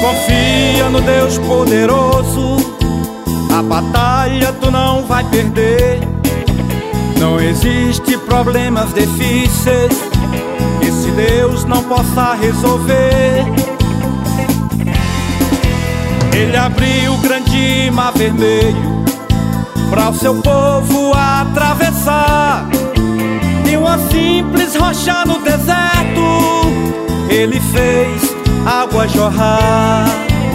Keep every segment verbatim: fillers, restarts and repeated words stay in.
confia no Deus poderoso, a batalha tu não vai perder. Não existe problemas difíceis que esse Deus não possa resolver. Ele abriu o grande mar vermelho para o seu povo atravessar. De uma simples rocha no deserto ele fez água jorrar.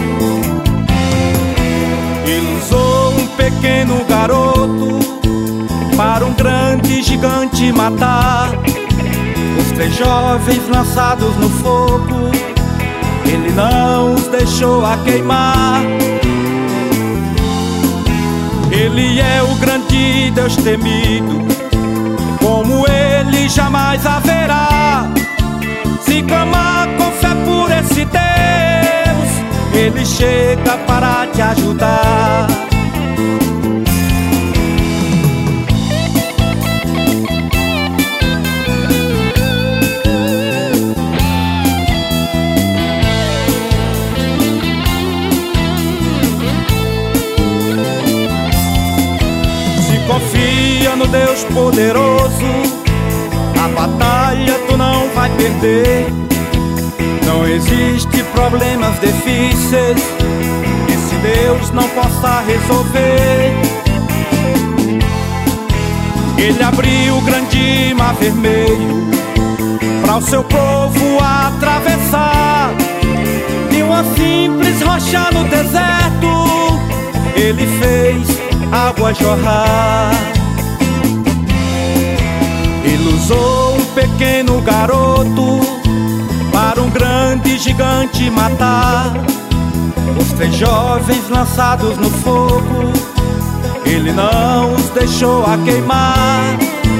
Ele usou um pequeno garoto para um grande gigante matar. Os três jovens lançados no fogo, ele não os deixou a queimar. Ele é o grande Deus temido, como ele jamais haverá. Se clamar com fé por esse Deus, ele chega para te ajudar. Confia no Deus poderoso, a batalha tu não vai perder. Não existe problemas difíceis que esse Deus não possa resolver. Ele abriu o grande mar vermelho para o seu povo atravessar. De uma simples rocha no deserto ele fez água jorrar. Ele usou um pequeno garoto para um grande gigante matar. Os três jovens lançados no fogo, ele não os deixou a queimar.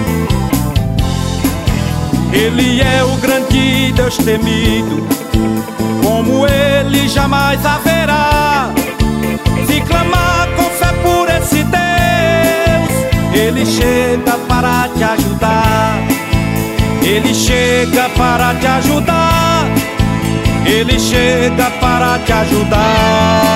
Ele é o grande Deus temido, como ele jamais haverá. Se clamar com fé por esse Deus, ele chega para te ajudar. Ele chega para te ajudar. Ele chega para te ajudar.